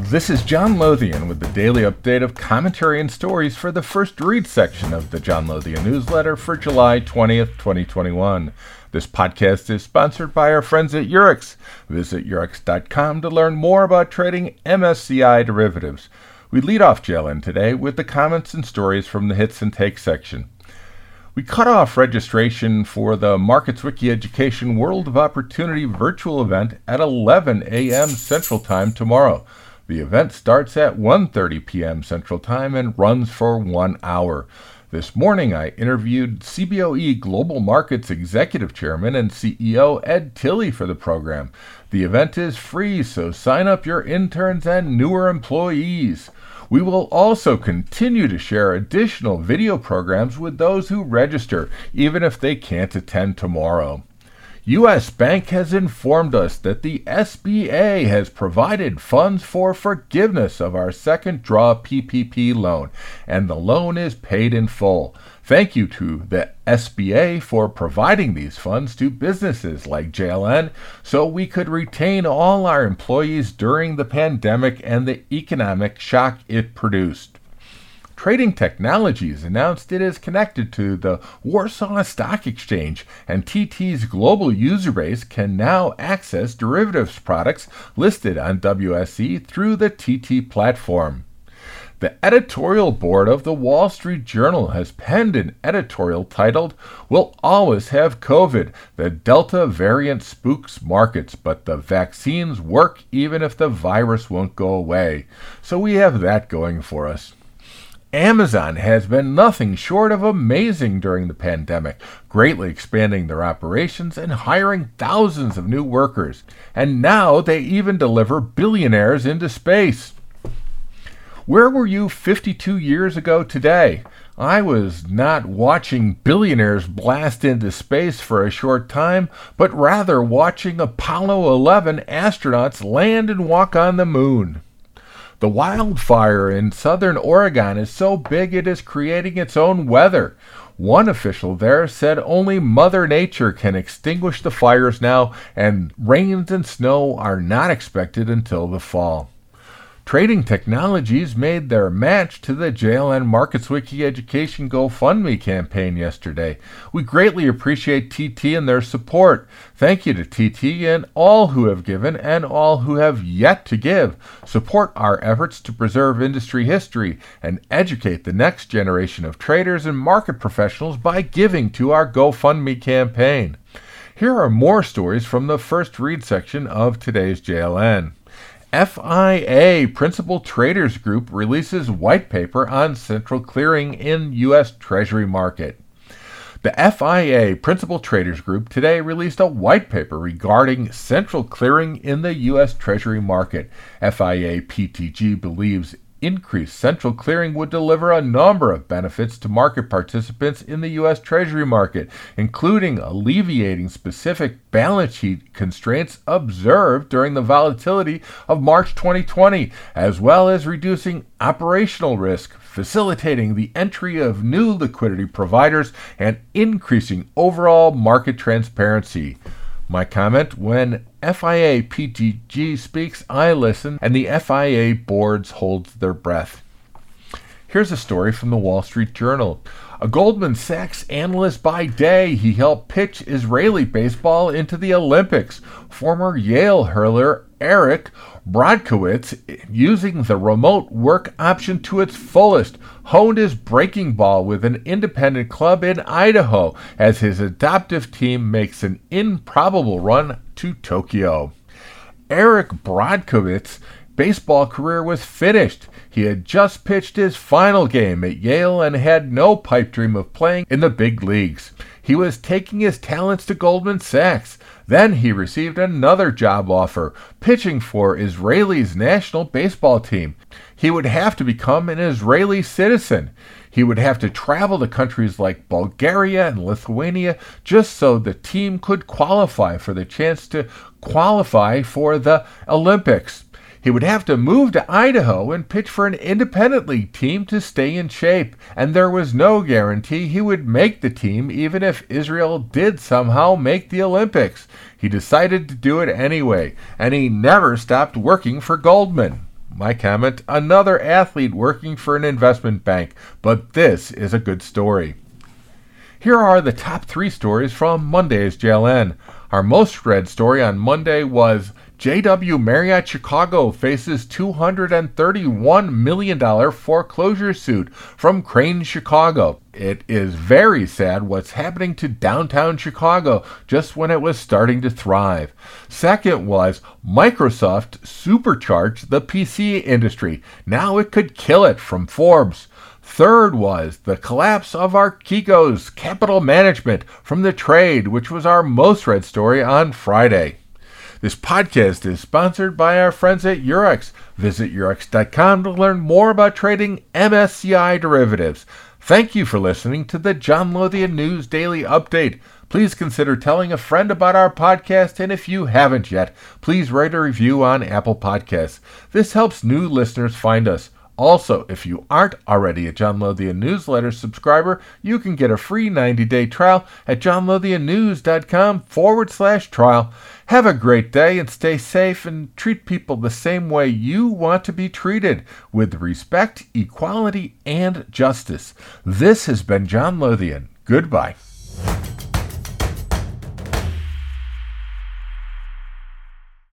This is John Lothian with the daily update of commentary and stories for the First Read section of the John Lothian newsletter for July 20th, 2021. This podcast is sponsored by our friends at Eurex. Visit Eurex.com to learn more about trading MSCI derivatives. We lead off JLN today with the comments and stories from the Hits and Takes section. We cut off registration for the Markets Wiki Education World of Opportunity virtual event at 11 a.m. Central Time tomorrow. The event starts at 1:30 p.m. Central Time and runs for 1 hour. This morning I interviewed CBOE Global Markets Executive Chairman and CEO Ed Tilly for the program. The event is free, so sign up your interns and newer employees. We will also continue to share additional video programs with those who register, even if they can't attend tomorrow. U.S. Bank has informed us that the SBA has provided funds for forgiveness of our second draw PPP loan, and the loan is paid in full. Thank you to the SBA for providing these funds to businesses like JLN so we could retain all our employees during the pandemic and the economic shock it produced. Trading Technologies announced it is connected to the Warsaw Stock Exchange, and TT's global user base can now access derivatives products listed on WSE through the TT platform. The editorial board of the Wall Street Journal has penned an editorial titled, "We'll always have COVID. The Delta variant spooks markets, but the vaccines work even if the virus won't go away." So we have that going for us. Amazon has been nothing short of amazing during the pandemic, greatly expanding their operations and hiring thousands of new workers. And now they even deliver billionaires into space. Where were you 52 years ago today? I was not watching billionaires blast into space for a short time, but rather watching Apollo 11 astronauts land and walk on the moon. The wildfire in southern Oregon is so big it is creating its own weather. One official there said only Mother Nature can extinguish the fires now, and rains and snow are not expected until the fall. Trading Technologies made their match to the JLN Markets Wiki Education GoFundMe campaign yesterday. We greatly appreciate TT and their support. Thank you to TT and all who have given and all who have yet to give. Support our efforts to preserve industry history and educate the next generation of traders and market professionals by giving to our GoFundMe campaign. Here are more stories from the First Read section of today's JLN. FIA Principal Traders Group releases white paper on central clearing in U.S. Treasury market. The FIA Principal Traders Group today released a white paper regarding central clearing in the U.S. Treasury market. FIA PTG believes increased central clearing would deliver a number of benefits to market participants in the U.S. Treasury market, including alleviating specific balance sheet constraints observed during the volatility of March 2020, as well as reducing operational risk, facilitating the entry of new liquidity providers, and increasing overall market transparency. My comment: when FIA PTG speaks, I listen, and the FIA boards hold their breath. Here's a story from the Wall Street Journal. A Goldman Sachs analyst by day, he helped pitch Israeli baseball into the Olympics. Former Yale hurler Eric Brodkowitz, using the remote work option to its fullest, honed his breaking ball with an independent club in Idaho as his adoptive team makes an improbable run to Tokyo. Eric Brodkowitz's baseball career was finished. He had just pitched his final game at Yale and had no pipe dream of playing in the big leagues. He was taking his talents to Goldman Sachs. Then he received another job offer, pitching for Israel's national baseball team. He would have to become an Israeli citizen. He would have to travel to countries like Bulgaria and Lithuania just so the team could qualify for the chance to qualify for the Olympics. He would have to move to Idaho and pitch for an independent league team to stay in shape, and there was no guarantee he would make the team even if Israel did somehow make the Olympics. He decided to do it anyway, and he never stopped working for Goldman. My comment, another athlete working for an investment bank, but this is a good story. Here are the top 3 stories from Monday's JLN. Our most read story on Monday was JW Marriott Chicago faces $231 million foreclosure suit from Crane Chicago. It is very sad what's happening to downtown Chicago just when it was starting to thrive. Second was Microsoft supercharged the PC industry. Now it could kill it from Forbes. Third was the collapse of Archegos Capital Management from The Trade, which was our most read story on Friday. This podcast is sponsored by our friends at Eurex. Visit Eurex.com to learn more about trading MSCI derivatives. Thank you for listening to the John Lothian News Daily Update. Please consider telling a friend about our podcast, and if you haven't yet, please write a review on Apple Podcasts. This helps new listeners find us. Also, if you aren't already a John Lothian newsletter subscriber, you can get a free 90-day trial at johnlothiannews.com/trial. Have a great day and stay safe and treat people the same way you want to be treated, with respect, equality, and justice. This has been John Lothian. Goodbye.